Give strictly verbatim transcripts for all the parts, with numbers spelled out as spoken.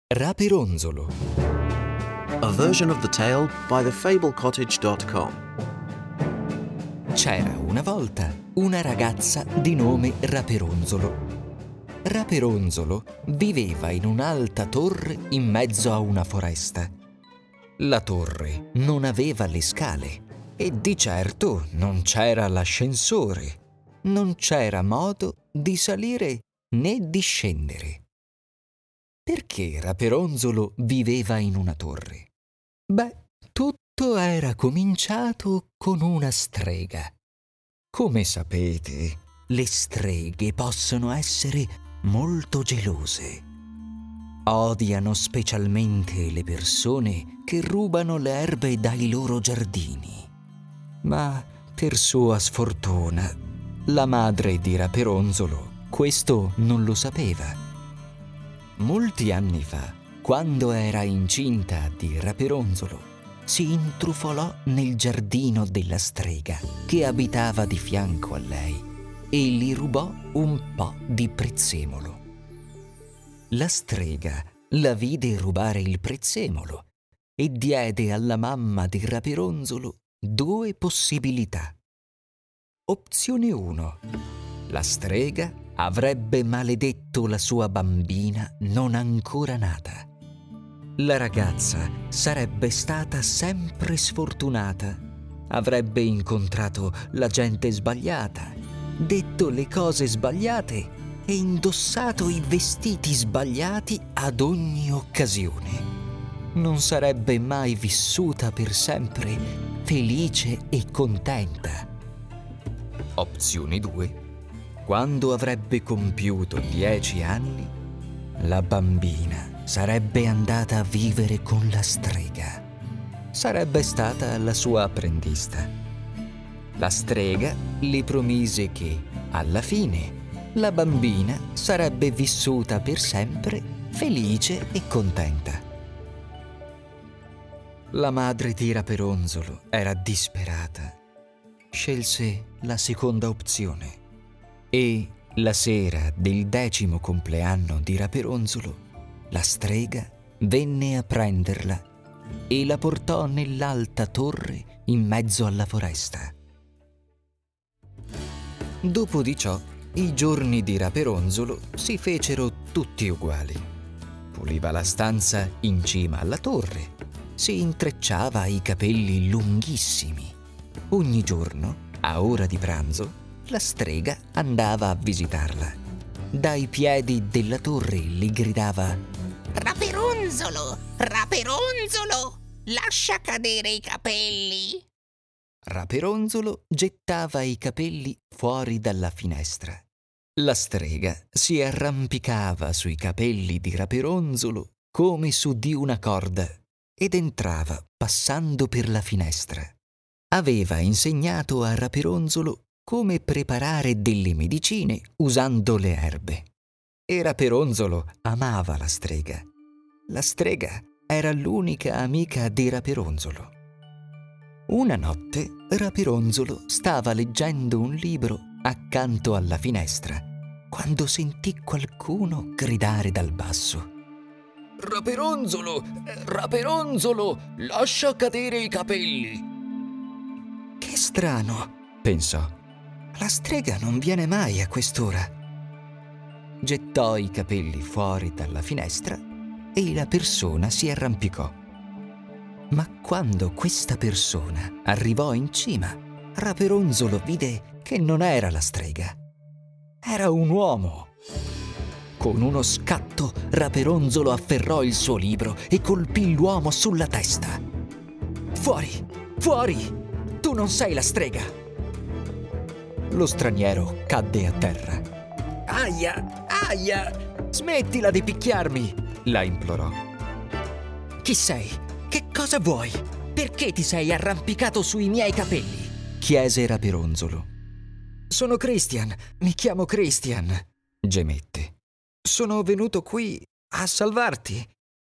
Raperonzolo. A version of the tale by the fable cottage dot com. C'era una volta una ragazza di nome Raperonzolo. Raperonzolo viveva in un'alta torre in mezzo a una foresta. La torre non aveva le scale e di certo non c'era l'ascensore. Non c'era modo di salire né di scendere. Perché Raperonzolo viveva in una torre? Beh, tutto era cominciato con una strega. Come sapete, le streghe possono essere molto gelose. Odiano specialmente le persone che rubano le erbe dai loro giardini. Ma per sua sfortuna, la madre di Raperonzolo questo non lo sapeva. Molti anni fa, quando era incinta di Raperonzolo, si intrufolò nel giardino della strega che abitava di fianco a lei e gli rubò un po' di prezzemolo. La strega la vide rubare il prezzemolo e diede alla mamma di Raperonzolo due possibilità. Opzione uno. La strega avrebbe maledetto la sua bambina non ancora nata. La ragazza sarebbe stata sempre sfortunata, avrebbe incontrato la gente sbagliata, detto le cose sbagliate e indossato i vestiti sbagliati ad ogni occasione. Non sarebbe mai vissuta per sempre felice e contenta. Opzione due. Quando avrebbe compiuto dieci anni, la bambina sarebbe andata a vivere con la strega. Sarebbe stata la sua apprendista. La strega le promise che, alla fine, la bambina sarebbe vissuta per sempre felice e contenta. La madre di Raperonzolo era disperata. Scelse la seconda opzione. E la sera del decimo compleanno di Raperonzolo, la strega venne a prenderla e la portò nell'alta torre in mezzo alla foresta. Dopo di ciò, i giorni di Raperonzolo si fecero tutti uguali. Puliva la stanza in cima alla torre, si intrecciava i capelli lunghissimi. Ogni giorno, a ora di pranzo, la strega andava a visitarla. Dai piedi della torre gli gridava: Raperonzolo, Raperonzolo, lascia cadere i capelli. Raperonzolo gettava i capelli fuori dalla finestra. La strega si arrampicava sui capelli di Raperonzolo come su di una corda ed entrava passando per la finestra. Aveva insegnato a Raperonzolo come preparare delle medicine usando le erbe. E Raperonzolo amava la strega. La strega era l'unica amica di Raperonzolo. Una notte Raperonzolo stava leggendo un libro accanto alla finestra quando sentì qualcuno gridare dal basso: «Raperonzolo, Raperonzolo, lascia cadere i capelli!» «Che strano», pensò. «La strega non viene mai a quest'ora». Gettò i capelli fuori dalla finestra e la persona si arrampicò. Ma quando questa persona arrivò in cima, Raperonzolo vide che non era la strega. Era un uomo. Con uno scatto, Raperonzolo afferrò il suo libro e colpì l'uomo sulla testa. «Fuori! Fuori! Tu non sei la strega!» Lo straniero cadde a terra. «Aia! Aia! Smettila di picchiarmi!» la implorò. «Chi sei? Che cosa vuoi? Perché ti sei arrampicato sui miei capelli?» chiese Raperonzolo. «Sono Christian, mi chiamo Christian», gemette. «Sono venuto qui a salvarti».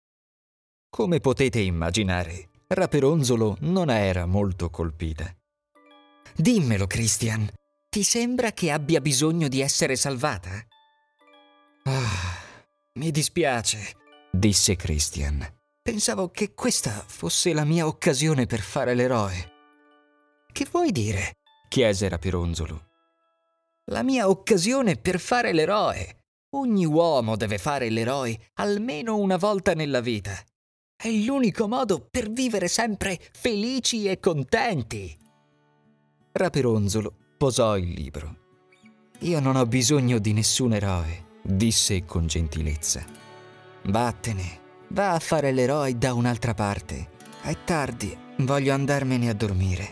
Come potete immaginare, Raperonzolo non era molto colpita. «Dimmelo, Christian, ti sembra che abbia bisogno di essere salvata?» «Ah, mi dispiace, disse Christian. Pensavo che questa fosse la mia occasione per fare l'eroe. Che vuoi dire? Chiese Rapironzolo. La mia occasione per fare l'eroe. Ogni uomo deve fare l'eroe almeno una volta nella vita. È l'unico modo per vivere sempre felici e contenti. Rapironzolo posò il libro. Io non ho bisogno di nessun eroe, disse con gentilezza. Vattene, va a fare l'eroe da un'altra parte. È tardi, voglio andarmene a dormire.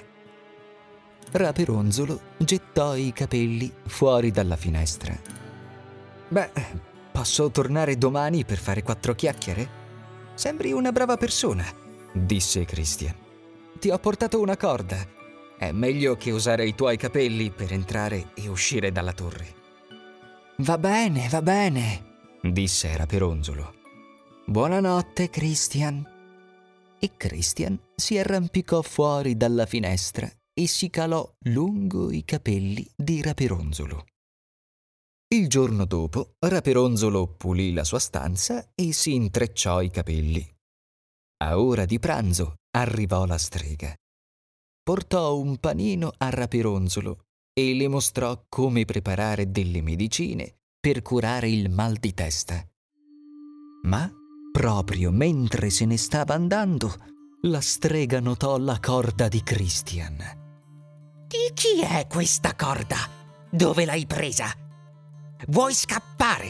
Rapironzolo gettò i capelli fuori dalla finestra. Beh, posso tornare domani per fare quattro chiacchiere? Sembri una brava persona, disse Christian. Ti ho portato una corda. È meglio che usare i tuoi capelli per entrare e uscire dalla torre. Va bene, va bene, disse Rapironzolo. Buonanotte, Christian. E Christian si arrampicò fuori dalla finestra e si calò lungo i capelli di Rapironzolo. Il giorno dopo, Rapironzolo pulì la sua stanza e si intrecciò i capelli. A ora di pranzo arrivò la strega. Portò un panino a Rapironzolo e le mostrò come preparare delle medicine per curare il mal di testa. Ma, proprio mentre se ne stava andando, la strega notò la corda di Christian. Di chi è questa corda? Dove l'hai presa? Vuoi scappare?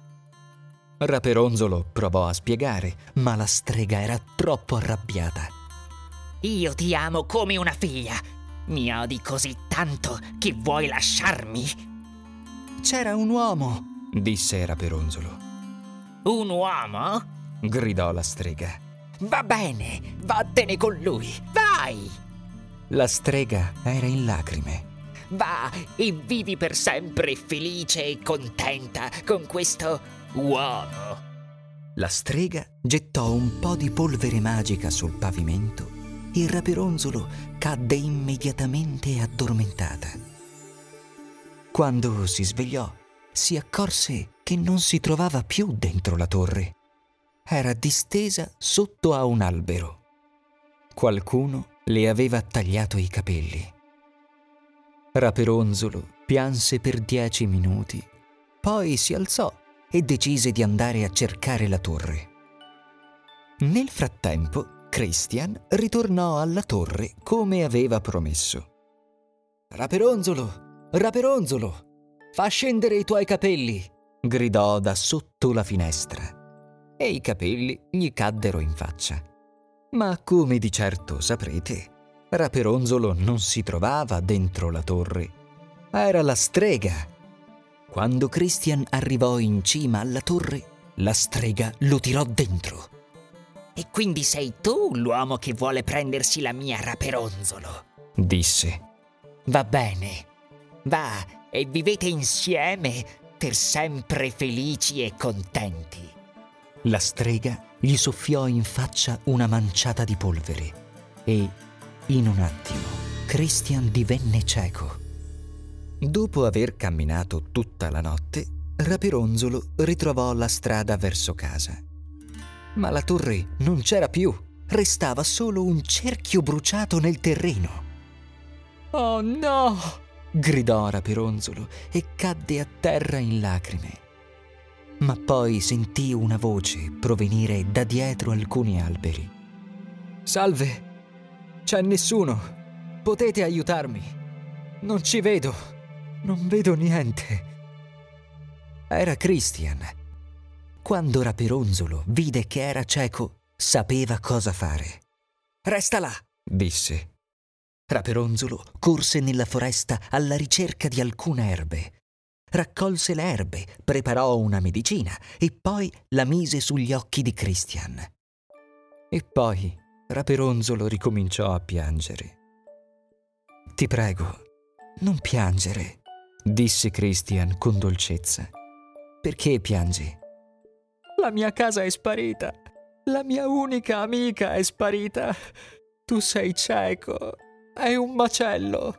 Rapironzolo provò a spiegare, ma la strega era troppo arrabbiata. Io ti amo come una figlia. Mi odi così tanto che vuoi lasciarmi? C'era un uomo, disse Rapironzolo. Un uomo? Gridò la strega. Va bene, vattene con lui, vai! La strega era in lacrime. Va e vivi per sempre felice e contenta con questo uomo. La strega gettò un po' di polvere magica sul pavimento e Rapironzolo cadde immediatamente addormentata. Quando si svegliò, si accorse che non si trovava più dentro la torre. Era distesa sotto a un albero. Qualcuno le aveva tagliato i capelli. Rapironzolo pianse per dieci minuti, poi si alzò e decise di andare a cercare la torre. Nel frattempo, Christian ritornò alla torre come aveva promesso. Rapironzolo, Rapironzolo, fa scendere i tuoi capelli, gridò da sotto la finestra, e i capelli gli caddero in faccia. Ma come di certo saprete, Rapironzolo non si trovava dentro la torre. Era la strega. Quando Christian arrivò in cima alla torre, la strega lo tirò dentro. E quindi sei tu l'uomo che vuole prendersi la mia Rapironzolo? Disse. Va bene, va e vivete insieme per sempre felici e contenti. La strega gli soffiò in faccia una manciata di polvere e, in un attimo, Christian divenne cieco. Dopo aver camminato tutta la notte, Rapironzolo ritrovò la strada verso casa. Ma la torre non c'era più, restava solo un cerchio bruciato nel terreno. «Oh no!» gridò Rapironzolo e cadde a terra in lacrime. Ma poi sentì una voce provenire da dietro alcuni alberi. «Salve! C'è nessuno! Potete aiutarmi? Non ci vedo! Non vedo niente!» Era Christian. Quando Rapironzolo vide che era cieco, sapeva cosa fare. «Resta là!» disse. Rapironzolo corse nella foresta alla ricerca di alcune erbe. Raccolse le erbe, preparò una medicina e poi la mise sugli occhi di Christian. E poi Rapironzolo ricominciò a piangere. «Ti prego, non piangere», disse Christian con dolcezza. «Perché piangi?» «La mia casa è sparita. La mia unica amica è sparita. Tu sei cieco. È un macello».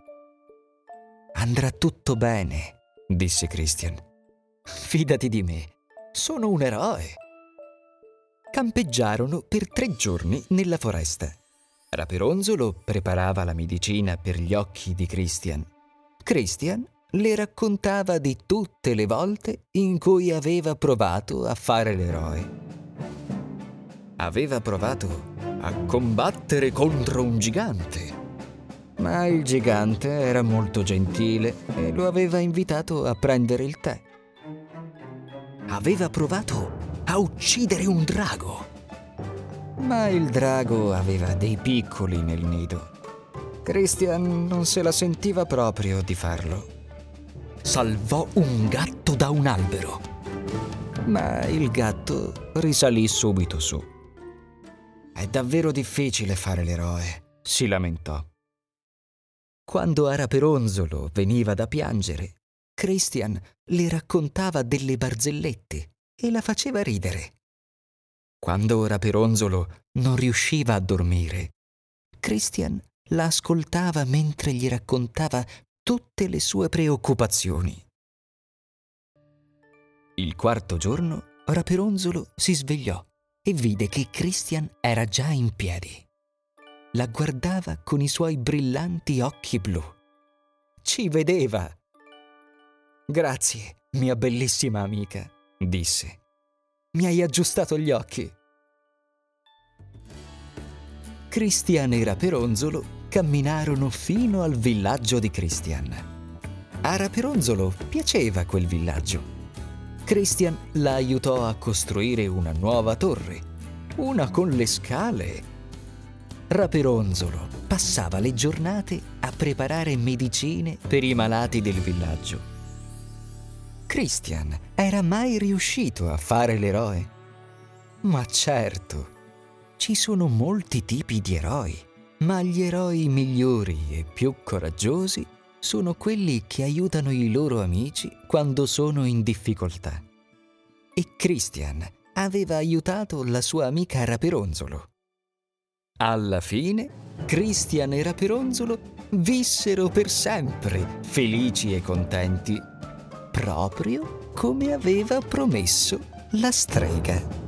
«Andrà tutto bene», disse Christian. «Fidati di me. Sono un eroe». Campeggiarono per tre giorni nella foresta. Raperonzolo preparava la medicina per gli occhi di Christian. Christian le raccontava di tutte le volte in cui aveva provato a fare l'eroe. Aveva provato a combattere contro un gigante, ma il gigante era molto gentile e lo aveva invitato a prendere il tè. Aveva provato a uccidere un drago, ma il drago aveva dei piccoli nel nido. Christian non se la sentiva proprio di farlo. Salvò un gatto da un albero, ma il gatto risalì subito su. È davvero difficile fare l'eroe, si lamentò. Quando a Raperonzolo veniva da piangere, Christian le raccontava delle barzellette e la faceva ridere. Quando Raperonzolo non riusciva a dormire, Christian la ascoltava mentre gli raccontava tutte le sue preoccupazioni. Il quarto giorno Raperonzolo si svegliò e vide che Christian era già in piedi. La guardava con i suoi brillanti occhi blu. Ci vedeva. «Grazie, mia bellissima amica», disse. «Mi hai aggiustato gli occhi». Christian e Raperonzolo camminarono fino al villaggio di Christian. A Raperonzolo piaceva quel villaggio. Christian la aiutò a costruire una nuova torre, una con le scale. Raperonzolo passava le giornate a preparare medicine per i malati del villaggio. Christian era mai riuscito a fare l'eroe? Ma certo, ci sono molti tipi di eroi, ma gli eroi migliori e più coraggiosi sono quelli che aiutano i loro amici quando sono in difficoltà. E Christian aveva aiutato la sua amica Raperonzolo. Alla fine, Christian e Raperonzolo vissero per sempre felici e contenti, proprio come aveva promesso la strega.